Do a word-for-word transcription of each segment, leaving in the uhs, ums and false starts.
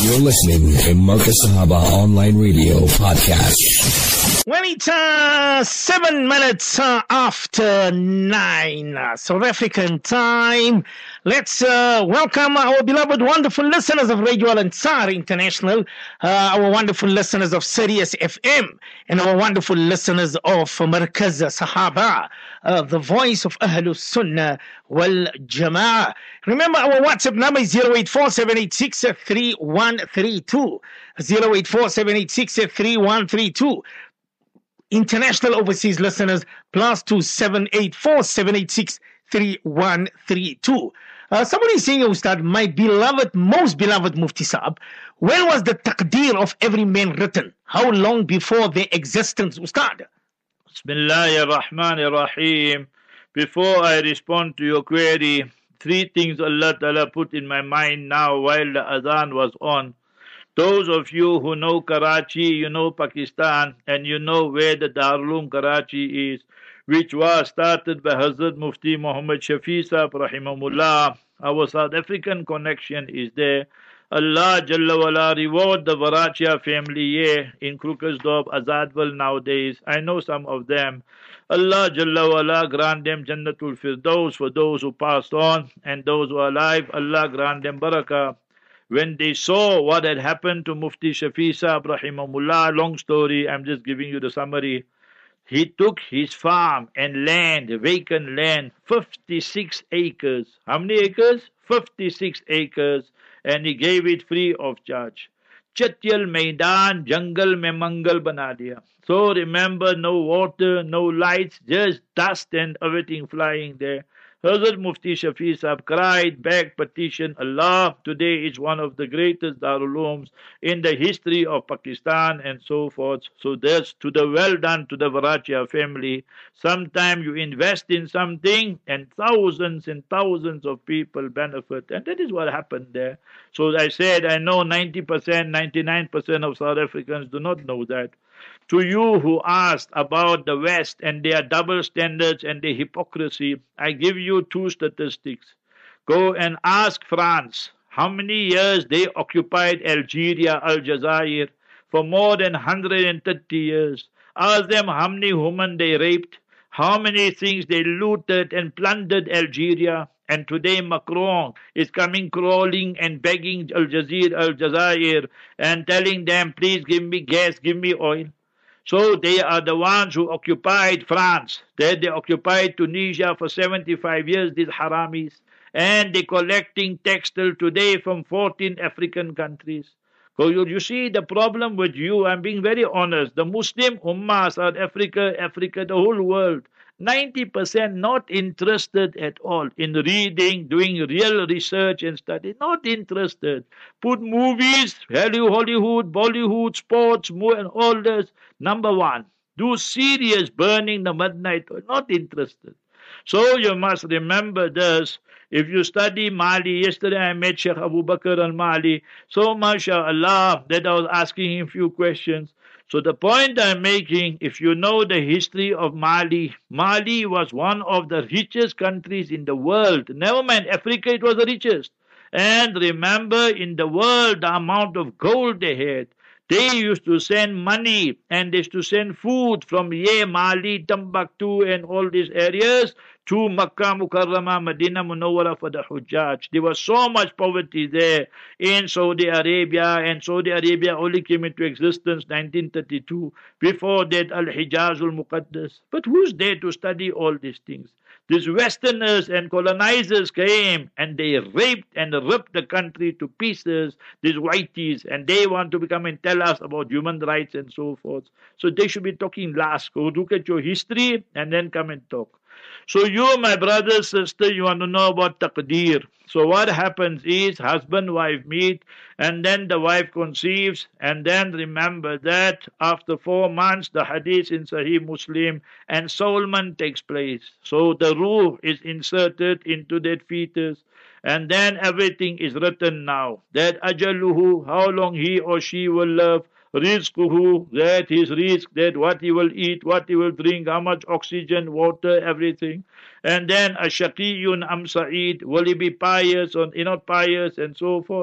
You're listening to Marcus Sahaba Online Radio Podcast. When it's uh, seven minutes uh, after nine, uh, South African time, let's uh, welcome our beloved, wonderful listeners of Radio Al Ansar International, uh, our wonderful listeners of Sirius F M, and our wonderful listeners of Markaz Sahaba, uh, the voice of Ahlus Sunnah wal Jama'ah. Remember, our WhatsApp number is zero eight four seven eight six three one three two, zero eight four seven eight six three one three two. International overseas listeners, plus two seven eight four seven eight six three one three two. Uh, somebody is saying, Ustad, my beloved, most beloved Mufti Saab, when was the taqdeer of every man written? How long before their existence, Ustad? Bismillahir Rahmanir Rahim. Before I respond to your query, three things Allah Ta'ala put in my mind now while the adhan was on. Those of you who know Karachi, you know Pakistan, and you know where the Darul Karachi is, which was started by Hazrat Mufti Muhammad Shafi Sahib Rahimahullah. Our South African connection is there. Allah Jalla wala reward the Varachia family here in Krugersdorp, Azadwal nowadays. I know some of them. Allah Jalla wala grant them Jannatul Firdaus for those who passed on, and those who are alive, Allah grant them barakah. When they saw what had happened to Mufti Shafi Sahib Rahimahullah, long story, I'm just giving you the summary. He took his farm and land, vacant land, fifty-six acres. How many acres? fifty-six acres. And he gave it free of charge. Chatyal Maidan, jungle mein mangal bana diya. So remember, no water, no lights, just dust and everything flying there. Hazrat Mufti Shafi Sahib cried, begged, petitioned Allah. Today is one of the greatest Darul Ulooms in the history of Pakistan and so forth. So that's to the well done to the Varachia family. Sometime you invest in something and thousands and thousands of people benefit. And that is what happened there. So I said, I know ninety percent, ninety-nine percent of South Africans do not know that. To you who asked about the West and their double standards and their hypocrisy, I give you two statistics. Go and ask France how many years they occupied Algeria, Aljazair, for more than one hundred thirty years. Ask them how many women they raped, how many things they looted and plundered Algeria. And today Macron is coming crawling and begging Aljazair, Aljazair and telling them, please give me gas, give me oil. So they are the ones who occupied France. They, they occupied Tunisia for seventy-five years, these haramis. And they're collecting textile today from fourteen African countries. So you, you see the problem with you, I'm being very honest. The Muslim Ummah, South Africa, Africa, the whole world, ninety percent not interested at all in reading, doing real research and study. Not interested. Put movies, Hollywood, Bollywood, sports, and all this. Number one, do serious burning the midnight oil. Not interested. So you must remember this. If you study Mali, yesterday I met Sheikh Abu Bakr al-Mali. So mashallah, that I was asking him a few questions. So the point I'm making, if you know the history of Mali, Mali was one of the richest countries in the world. Never mind Africa, it was the richest. And remember, in the world, the amount of gold they had. They used to send money and they used to send food from Ye, Mali, Timbuktu and all these areas to Makkah, Mukarramah, Medina, Munawwara for the Hujjaj. There was so much poverty there in Saudi Arabia, and Saudi Arabia only came into existence nineteen thirty-two. Before that, Al-Hijaz al-Muqaddas. But who's there to study all these things? These Westerners and colonizers came and they raped and ripped the country to pieces, these whiteys, and they want to come and tell us about human rights and so forth. So they should be talking last. Go look at your history and then come and talk. So you, my brother, sister, you want to know about taqdeer. So what happens is husband, wife meet, and then the wife conceives, and then remember that after four months, the hadith in Sahih Muslim, and soulment takes place. So the ruh is inserted into that fetus, and then everything is written now. That ajaluhu, how long he or she will live, rizquhu, that his risk, that what he will eat, what he will drink, how much oxygen, water, everything. And then ashaqiyun am sa'id, will he be pious or not pious, and so forth.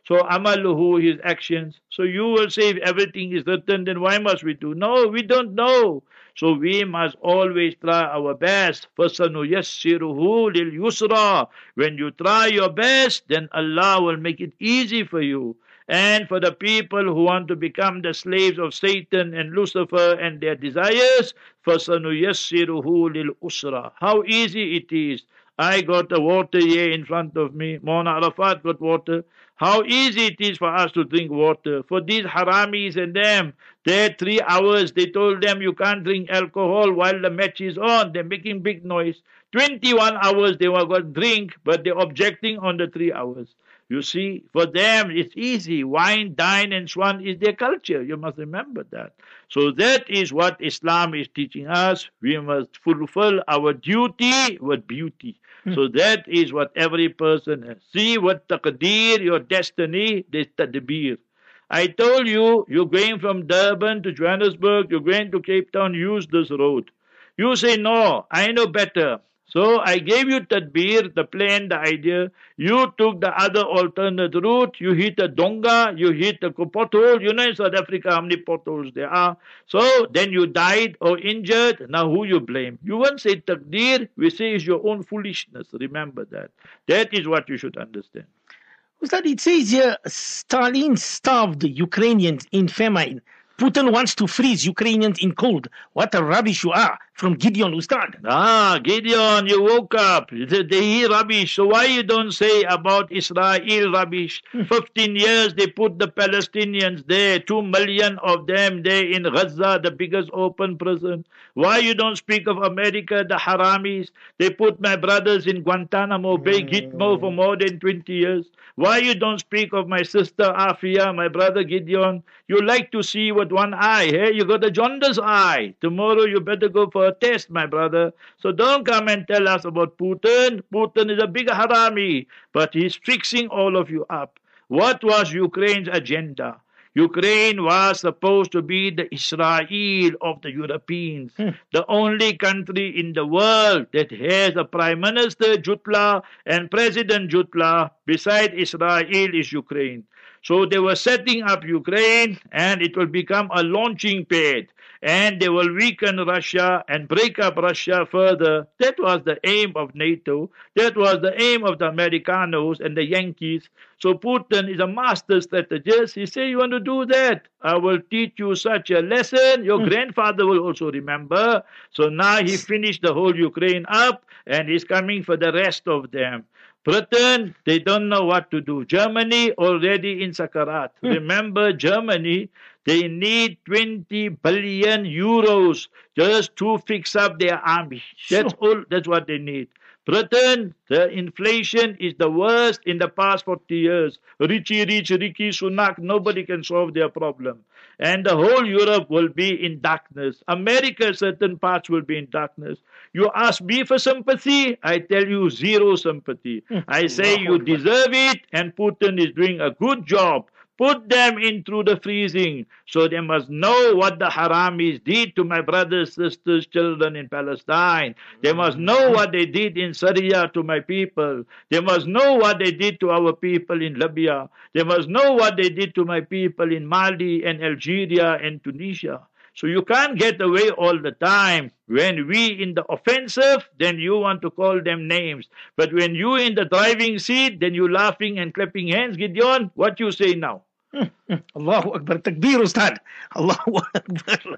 So amaluhu, his actions. So you will say if everything is written, then why must we do? No, we don't know. So we must always try our best. فَسَنُيَسِّرُهُ لِلْيُسْرَى. When you try your best, then Allah will make it easy for you. And for the people who want to become the slaves of Satan and Lucifer and their desires, فَسَنُيَسِّرُهُ لِلْأُسْرَى. How easy it is. I got the water here in front of me. Mona Arafat got water. How easy it is for us to drink water. For these haramis and them, they had three hours. They told them you can't drink alcohol while the match is on. They're making big noise. twenty-one hours they were going to drink, but they're objecting on the three hours. You see, for them it's easy. Wine, dine, and so on is their culture. You must remember that. So that is what Islam is teaching us. We must fulfill our duty with beauty. Hmm. So that is what every person has. See what taqdeer, your destiny, this tadbir. I told you, you're going from Durban to Johannesburg, you're going to Cape Town, use this road. You say, no, I know better. So I gave you tadbir, the plan, the idea. You took the other alternate route. You hit a donga, you hit a pothole. You know in South Africa how many potholes there are. So then you died or injured. Now who you blame? You won't say taqdeer. We say it's your own foolishness. Remember that. That is what you should understand. Ustad, it says here, Stalin starved Ukrainians in famine. Putin wants to freeze Ukrainians in cold. What a rubbish you are. From Gideon, Ustad. Ah, Gideon, you woke up. They, they hear rubbish. So why you don't say about Israel rubbish? Fifteen years they put the Palestinians there. Two million of them there in Gaza, the biggest open prison. Why you don't speak of America, the haramis? They put my brothers in Guantanamo Bay, Gitmo for more than twenty years. Why you don't speak of my sister Afia, my brother Gideon? You like to see with one eye. Hey, you got a jaundice eye. Tomorrow you better go for a test, my brother. So don't come and tell us about Putin. Putin is a big harami, but he's fixing all of you up. What was Ukraine's agenda? Ukraine was supposed to be the Israel of the Europeans, hmm. the only country in the world that has a Prime Minister, Jutla, and President Jutla. Beside Israel is Ukraine. So they were setting up Ukraine, and it will become a launching pad. And they will weaken Russia and break up Russia further. That was the aim of NATO. That was the aim of the Americanos and the Yankees. So Putin is a master strategist. He said, you want to do that? I will teach you such a lesson. Your mm. grandfather will also remember. So now he finished the whole Ukraine up, and he's coming for the rest of them. Britain, they don't know what to do. Germany already in Sakarat. Mm. Remember, Germany, they need twenty billion euros just to fix up their army. That's sure. all. That's what they need. Britain, the inflation is the worst in the past forty years. Richie Rich, Ricky Sunak, nobody can solve their problem. And the whole Europe will be in darkness. America, certain parts will be in darkness. You ask me for sympathy, I tell you zero sympathy. I say you deserve it, and Putin is doing a good job. Put them in through the freezing, so they must know what the haramis did to my brothers, sisters, children in Palestine. They must know what they did in Syria to my people. They must know what they did to our people in Libya. They must know what they did to my people in Mali and Algeria and Tunisia. So you can't get away all the time. When we in the offensive, then you want to call them names. But when you in the driving seat, then you laughing and clapping hands. Gideon, what you say now? Allahu Akbar. Takbir, Ustad. Allahu Akbar.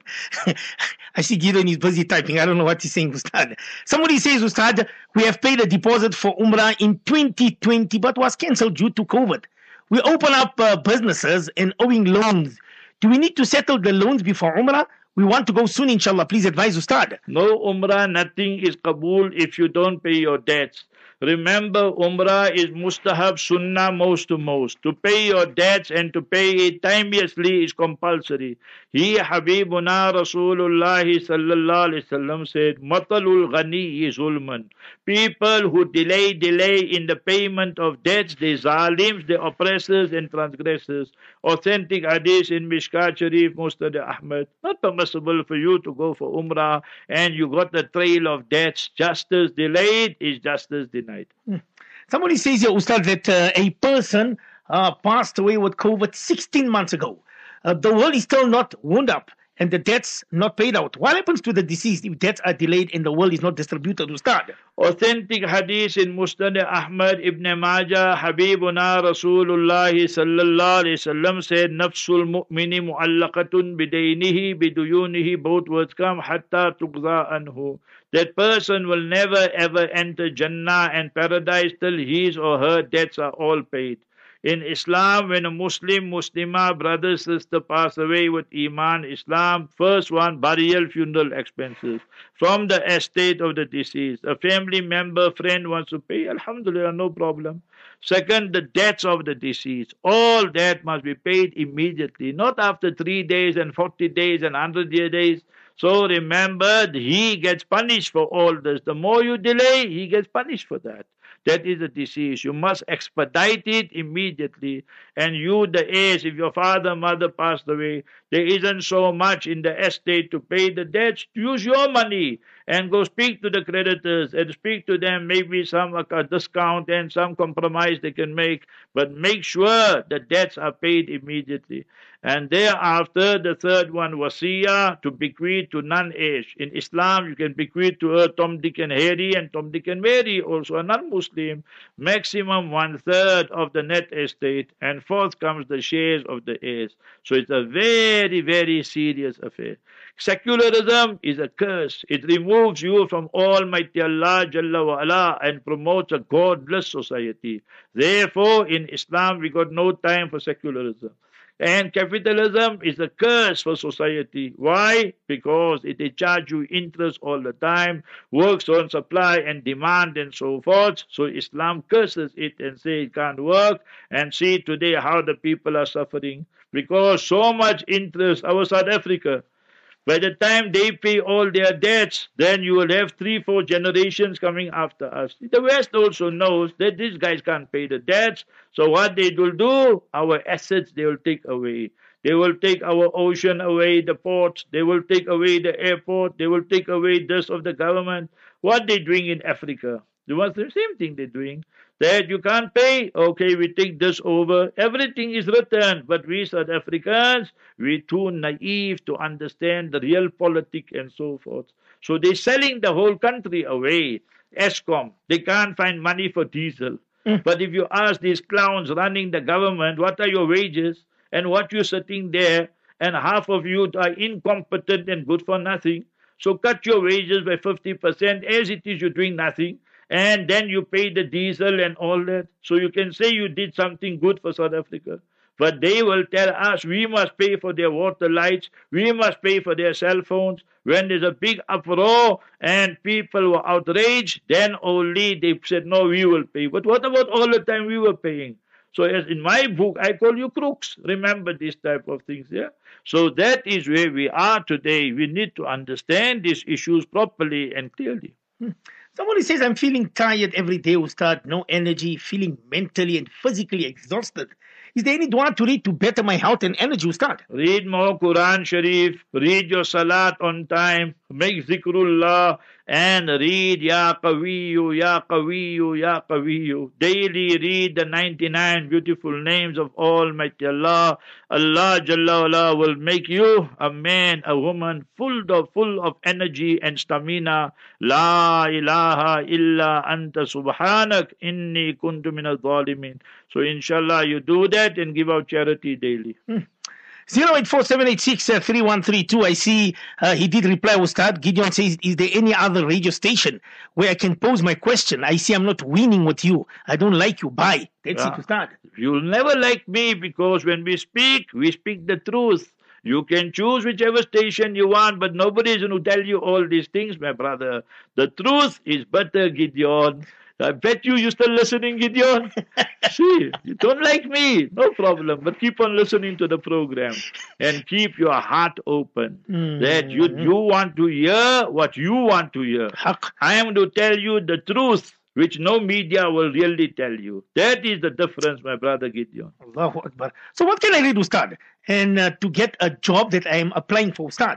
I see Gideon is busy typing. I don't know what he's saying, Ustad. Somebody says, Ustad, we have paid a deposit for Umrah in twenty twenty, but was cancelled due to COVID. We open up uh, businesses and owing loans. Do we need to settle the loans before Umrah? We want to go soon, inshallah. Please advise Ustad. No Umrah, nothing is Qabul if you don't pay your debts. Remember, Umrah is mustahab sunnah most to most. To pay your debts and to pay it timeously is compulsory. He, Habibuna Rasulullah sallallahu alaihi wasallam said, Matalul ghani zulman. People who delay, delay in the payment of debts, they zalims, they oppressors and transgressors. Authentic hadith in Mishkat Sharif, Musnad Ahmad. Not permissible for you to go for Umrah and you got the trail of debts. Justice delayed is justice denied. Hmm. Somebody says here, Ustad, that uh, a person uh, passed away with COVID sixteen months ago. Uh, the world is still not wound up and the debts not paid out. What happens to the deceased if debts are delayed and the world is not distributed, Ustad? Authentic hadith in Musnad Ahmad ibn Majah, Habibuna Rasulullah sallallahu alayhi wasallam said, Nafsul mu'mini mu'allaqatun bidaynihi biduyunihi, both words come, hatta tuqza anhu. That person will never ever enter Jannah and paradise till his or her debts are all paid. In Islam, when a Muslim, Muslimah, brother, sister pass away with Iman, Islam, first one, burial, funeral expenses from the estate of the deceased. A family member, friend wants to pay, Alhamdulillah, no problem. Second, the debts of the deceased. All that must be paid immediately, not after three days and forty days and one hundred days. So remember, he gets punished for all this. The more you delay, he gets punished for that. That is a disease. You must expedite it immediately. And you, the heirs, if your father, mother passed away, there isn't so much in the estate to pay the debts. Use your money and go speak to the creditors and speak to them, maybe some a discount and some compromise they can make. But make sure the debts are paid immediately. And thereafter, the third one, wasiyah, to bequeath to non-heirs. In Islam, you can bequeath to her Tom, Dick and Harry and Tom, Dick and Mary, also a non-Muslim, maximum one-third of the net estate. And fourth comes the shares of the heirs. So it's a very, very serious affair. Secularism is a curse. It removes you from Almighty Allah Jalla wa Ala and promotes a godless society. Therefore, in Islam, we got no time for secularism. And capitalism is a curse for society. Why? Because it they charge you interest all the time, works on supply and demand and so forth. So Islam curses it and says it can't work. And see today how the people are suffering. Because so much interest, our South Africa, by the time they pay all their debts, then you will have three, four generations coming after us. The West also knows that these guys can't pay the debts. So what they will do, our assets they will take away. They will take our ocean away, the ports. They will take away the airport. They will take away this of the government. What they doing in Africa? The same thing they're doing. That you can't pay, okay, we take this over. Everything is written, but we South Africans, we're too naive to understand the real politics and so forth. So they're selling the whole country away. Eskom, they can't find money for diesel. Mm. But if you ask these clowns running the government, what are your wages? And what you're sitting there, and half of you are incompetent and good for nothing. So cut your wages by fifty percent. As it is, you're doing nothing. And then you pay the diesel and all that. So you can say you did something good for South Africa. But they will tell us we must pay for their water lights, we must pay for their cell phones. When there's a big uproar and people were outraged, then only they said, no, we will pay. But what about all the time we were paying? So as in my book, I call you crooks. Remember these type of things, yeah? So that is where we are today. We need to understand these issues properly and clearly. Hmm. Somebody says, I'm feeling tired every day, Ustad, no energy, feeling mentally and physically exhausted. Is there any dua to read to better my health and energy, Ustad? Read more Quran Sharif, read your salat on time, make zikrullah, and read Ya Qawiyu, Ya Qawiyu, Ya Qawiyu. Daily read the ninety-nine beautiful names of Almighty Allah. Allah Jalla wala will make you a man, a woman, full of, full of energy and stamina. La ilaha illa anta subhanak inni kuntu minaz zalimin. So inshallah you do that and give out charity daily. Hmm. zero eight four seven eight six three one three two. I see uh, he did reply, Ustad. Gideon says, is there any other radio station where I can pose my question? I see I'm not winning with you. I don't like you. Bye. That's yeah. it, Ustad. You'll never like me because when we speak, we speak the truth. You can choose whichever station you want, but nobody is going to tell you all these things, my brother. The truth is better, Gideon. I bet you you're still listening, Gideon. See, you don't like me, no problem, but keep on listening to the program and keep your heart open. Mm. That you you want to hear what you want to hear. I am to tell you the truth, which no media will really tell you. That is the difference, my brother Gideon. Allahu Akbar. So what can I read, Ustad? And uh, to get a job that I am applying for, Ustad?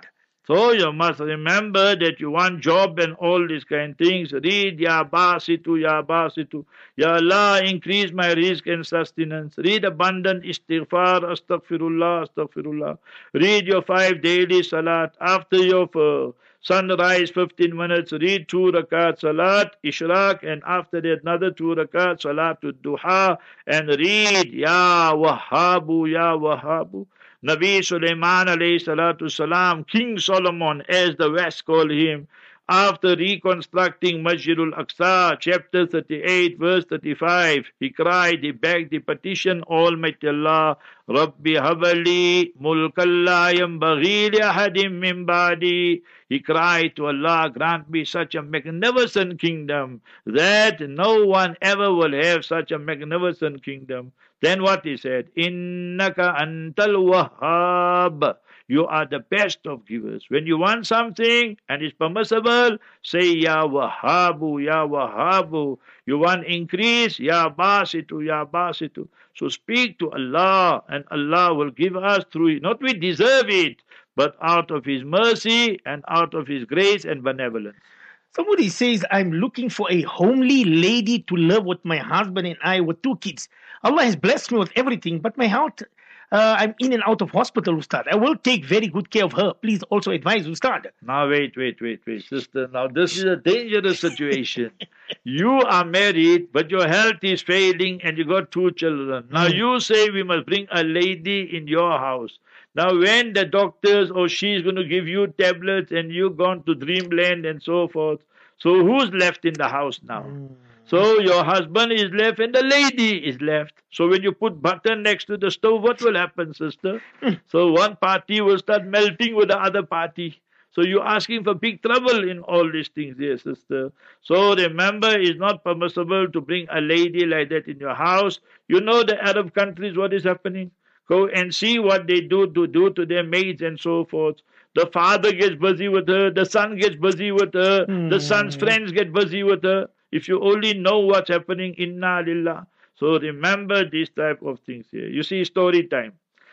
So you must remember that you want job and all these kind of things. Read Ya Basitu, Ya Basitu. Ya Allah, increase my risk and sustenance. Read abundant istighfar, astaghfirullah, astaghfirullah. Read your five daily salat. After your uh, sunrise, fifteen minutes, read two rakat salat, ishraq, and after that another two rakat salat to duha, and read Ya Wahhabu, Ya Wahhabu. Nabi Sulaiman alayhi salatu salam, King Solomon, as the West call him, after reconstructing Masjidul Aqsa, chapter thirty-eight, verse thirty-five, he cried, he begged, he petitioned Almighty Allah, Rabbi habali mulkalla yambaghi li ahadim min ba'di. He cried to Allah, grant me such a magnificent kingdom that no one ever will have such a magnificent kingdom. Then what he said, Innaka antal wahhab. You are the best of givers. When you want something and it's permissible, say Ya Wahhabu, Ya Wahhabu. You want increase, Ya Basitu, Ya Basitu. So speak to Allah and Allah will give us through it. Not we deserve it, but out of His mercy and out of His grace and benevolence. Somebody says, I'm looking for a homely lady to live with my husband and I with two kids. Allah has blessed me with everything, but my health, uh, I'm in and out of hospital, Ustad. I will take very good care of her. Please also advise, Ustad. Now, wait, wait, wait, wait, sister. Now, this is a dangerous situation. You are married, but your health is failing and you got two children. Now, mm. you say we must bring a lady in your house. Now, when the doctors or she's going to give you tablets and you've gone to dreamland and so forth, so who's left in the house now? Mm. So your husband is left and the lady is left. So when you put butter next to the stove, what will happen, sister? Mm. So one party will start melting with the other party. So you're asking for big trouble in all these things, dear sister. So remember, it's not permissible to bring a lady like that in your house. You know the Arab countries, what is happening? Go and see what they do to do to their maids and so forth. The father gets busy with her, the son gets busy with her, mm. the son's friends get busy with her. If you only know what's happening, inna lillah. So remember these type of things here. You see, story time.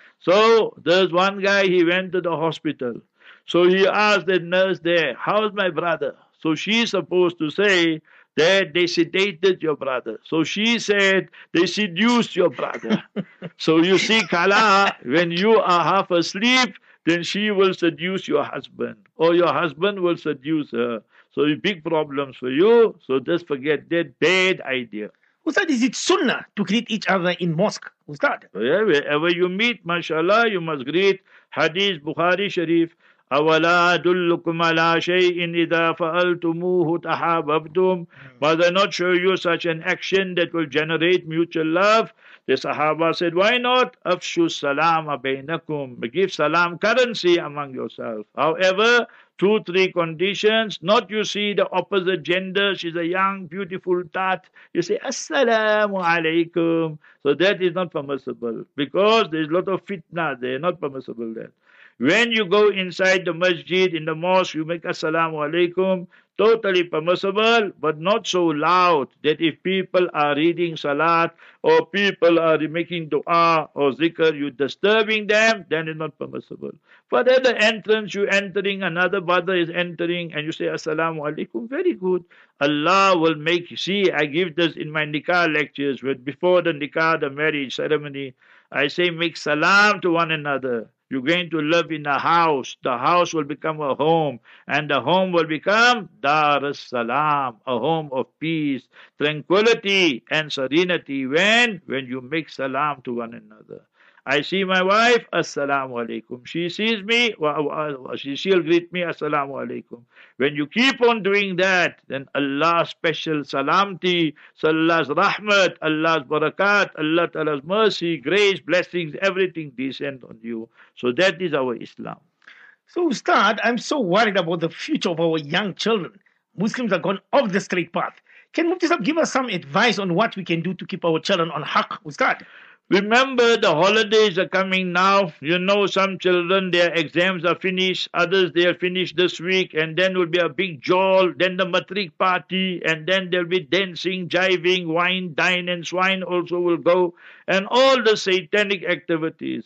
So there's one guy, he went to the hospital. So he asked the nurse there, how's my brother? So she's supposed to say that they sedated your brother. So she said, they seduced your brother. So you see, Kala, when you are half asleep, then she will seduce your husband, or your husband will seduce her. So big problems for you. So just forget that bad idea. Ustad, is it sunnah to greet each other in mosque? Ustad? Yeah, wherever you meet, mashallah, you must greet. Hadith, Bukhari Sharif. أَوَلَا أَدُلُّكُمْ عَلَىٰ شَيْءٍ إِذَا فَعَلْتُمُوهُ تَحَابَبْتُمْ. Must I not show you such an action that will generate mutual love? The Sahaba said, why not? أَفْشُوا السَّلَامَ بَيْنَكُمْ. Give salam currency among yourselves. However, two, three conditions. Not you see the opposite gender. She's a young, beautiful tat. You say, Assalamu alaikum. So that is not permissible. Because there is a lot of fitna there. Not permissible there. When you go inside the masjid, in the mosque, you make Assalamu alaikum. Totally permissible, but not so loud that if people are reading salat or people are making dua or zikr, you disturbing them, then it's not permissible. But at the entrance, you entering, another brother is entering, and you say Assalamu alaikum, very good. Allah will make you see. I give this in my nikah lectures, where before the nikah, the marriage ceremony, I say make salam to one another. You're going to live in a house. The house will become a home. And the home will become Dar as-Salam, a home of peace, tranquility, and serenity. When? When you make salam to one another. I see my wife, Assalamu alaikum. She sees me, she'll greet me, Assalamu alaikum. When you keep on doing that, then Allah's special salamti, Allah's rahmat, Allah's barakat, Allah Ta'ala's mercy, grace, blessings, everything descend on you. So that is our Islam. So Ustad, I'm so worried about the future of our young children. Muslims are gone off the straight path. Can Mufti Sahib give us some advice on what we can do to keep our children on haqq, Ustad? Remember, the holidays are coming now. You know, some children, their exams are finished. Others, they are finished this week. And then will be a big jol. Then the matric party. And then there'll be dancing, jiving, wine, dine, and swine also will go. And all the satanic activities.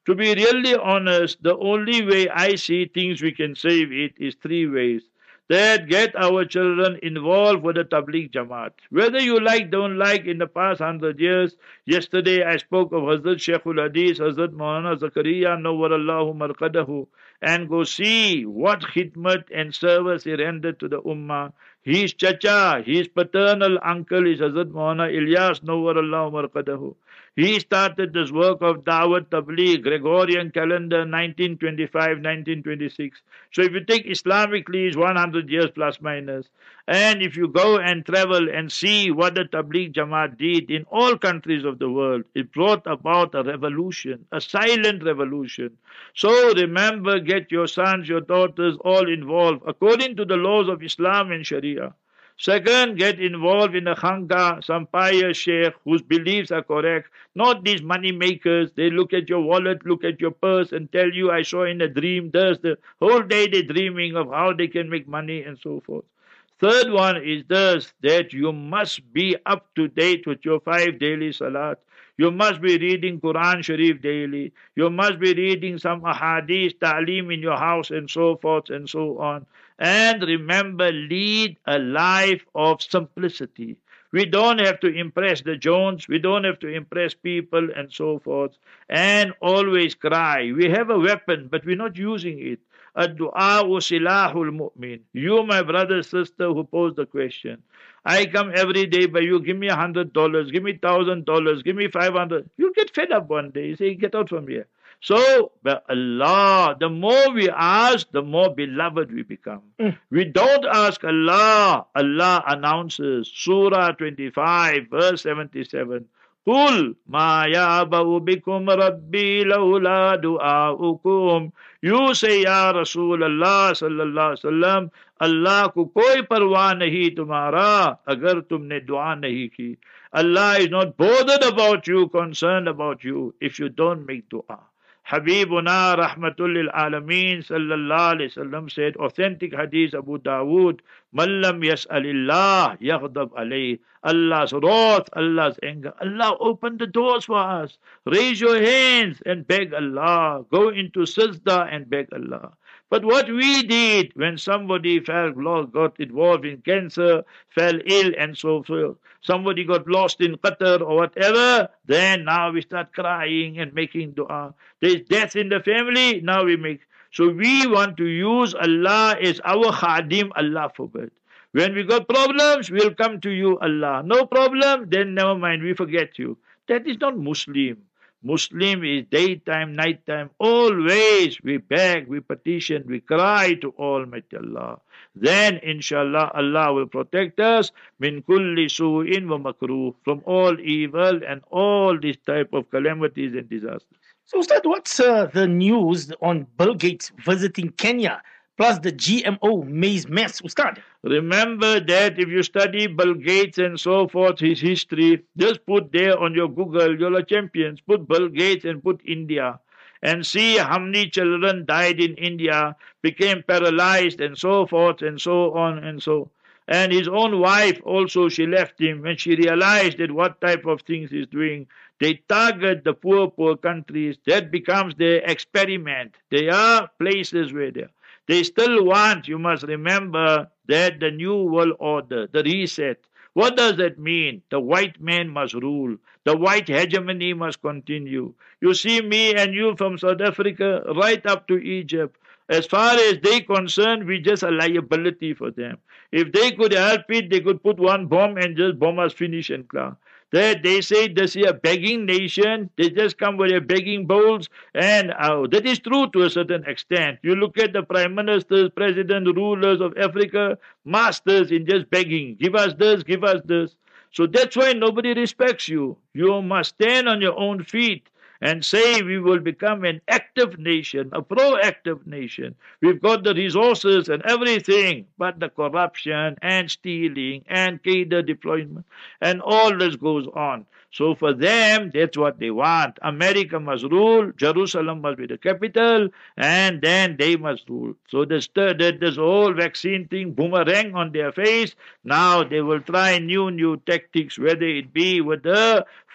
To be really honest, the only way I see things we can save it is three ways. That get our children involved with the Tabligh Jamaat. Whether you like, don't like, in the past hundred years, yesterday I spoke of Hazrat Sheikhul Hadith, Hazrat Maulana Zakaria, Nawwarallahu Marqadahu, and go see what khidmat and service he rendered to the Ummah. His chacha, his paternal uncle is Hazrat Maulana Ilyas, Nawwarallahu Marqadahu. He started this work of Dawat Tabligh, Gregorian calendar, nineteen twenty-five, nineteen twenty-six. So if you take Islamically, it's one hundred years plus minus. And if you go and travel and see what the Tabligh Jamaat did in all countries of the world, it brought about a revolution, a silent revolution. So remember, get your sons, your daughters all involved according to the laws of Islam and Sharia. Second, get involved in a khanqa, some pious sheikh whose beliefs are correct, not these money makers. They look at your wallet, look at your purse and tell you, I saw in a dream, thus the whole day they're dreaming of how they can make money and so forth. Third one is this, that you must be up to date with your five daily salat. You must be reading Quran Sharif daily. You must be reading some ahadith, ta'aleem in your house and so forth and so on. And remember, lead a life of simplicity. We don't have to impress the Jones. We don't have to impress people and so forth. And always cry. We have a weapon, but we're not using it. Ad-du'a'u silahul mu'min. You, my brother, sister, who posed the question. I come every day by you, give me a hundred dollars, give me thousand dollars, give me five hundred. You'll get fed up one day. You say, get out from here. So, by Allah, the more we ask, the more beloved we become. Mm. We don't ask Allah. Allah announces, Surah twenty-five, verse seventy-seven. Qul ma ya'ba'u bikum rabbi lawla du'a'ukum. You say, Ya Rasulullah sallallahu alaihi wasallam, Allah ko koi parwah nahi tumhara agar tumne dua nahi ki. Allah is not bothered about you, concerned about you if you don't make dua. Habibuna Rahmatul lil Alameen sallallahu alayhi wasallam said, authentic hadith Abu Dawood, Man lam yas'alillah yaghdab alayh. Allah's wrath, Allah's anger. Allah opened the doors for us. Raise your hands and beg Allah. Go into sajda and beg Allah. But what we did when somebody fell, got involved in cancer, fell ill and so forth, somebody got lost in Qatar or whatever, then now we start crying and making dua. There's death in the family, now we make. So we want to use Allah as our khadim, Allah forbid. When we got problems, we'll come to you, Allah. No problem, then never mind, we forget you. That is not Muslim. Muslim is daytime, nighttime, always we beg, we petition, we cry to Almighty Allah. Then, inshallah, Allah will protect us min kulli su'in wa makruh, from all evil and all these type of calamities and disasters. So, Ustad, what's uh, the news on Bill Gates visiting Kenya, plus the G M O maize mess, Ustad? Remember that if you study Bill Gates and so forth, his history, just put there on your Google, you're a champions, put Bill Gates and put India, and see how many children died in India, became paralyzed and so forth and so on and so. And his own wife also, she left him when she realized that what type of things he's doing. They target the poor, poor countries. That becomes their experiment. They are places where they are. They still want, you must remember, that the new world order, the reset. What does that mean? The white man must rule. The white hegemony must continue. You see me and you from South Africa right up to Egypt. As far as they concerned, we just a liability for them. If they could help it, they could put one bomb and just bomb us, finish and clear. That they say this is a begging nation. They just come with their begging bowls, and uh, that is true to a certain extent. You look at the prime ministers, presidents, rulers of Africa, masters in just begging. Give us this, give us this. So that's why nobody respects you. You must stand on your own feet and say we will become an active nation, a proactive nation. We've got the resources and everything, but the corruption and stealing and cadre deployment and all this goes on. So for them, that's what they want. America must rule, Jerusalem must be the capital, and then they must rule. So this, this whole vaccine thing, boomerang on their face. Now they will try new, new tactics, whether it be with the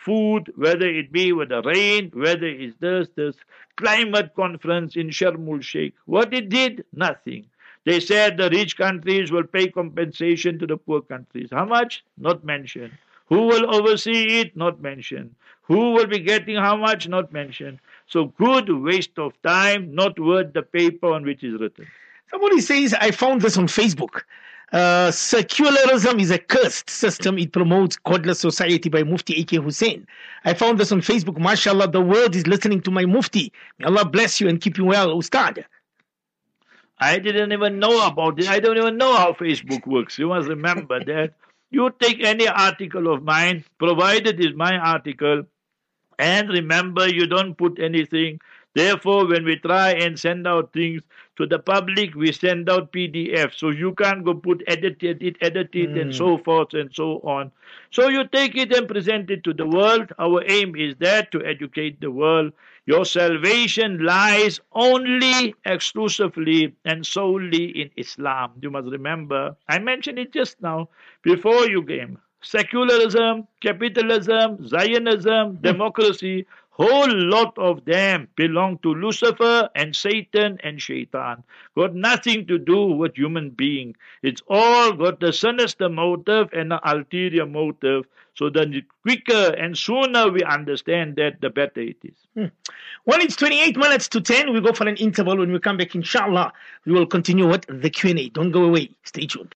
food, whether it be with the rain, whether it's this, this climate conference in Sharm el Sheikh. What it did? Nothing. They said the rich countries will pay compensation to the poor countries. How much? Not mentioned. Who will oversee it? Not mentioned. Who will be getting how much? Not mentioned. So good waste of time, not worth the paper on which is written. Somebody says, I found this on Facebook. Uh, secularism is a cursed system. It promotes godless society by Mufti A K Hussein. I found this on Facebook. MashaAllah, the world is listening to my Mufti. May Allah bless you and keep you well, Ustad. I didn't even know about it. I don't even know how Facebook works. You must remember that. You take any article of mine, provided it's my article, and remember, you don't put anything. Therefore, when we try and send out things to the public, we send out P D F. So you can't go put edit it, edit it, mm. and so forth and so on. So you take it and present it to the world. Our aim is that to educate the world. Your salvation lies only, exclusively, and solely in Islam. You must remember, I mentioned it just now, before you came. Secularism, capitalism, Zionism, democracy, whole lot of them belong to Lucifer and Satan and Shaitan. Got nothing to do with human being. It's all got a sinister motive and an ulterior motive. So the quicker and sooner we understand that, the better it is. Hmm. Well, it's twenty-eight minutes to ten. We go for an interval. When we come back, inshallah, we will continue with the Q and A. Don't go away. Stay tuned.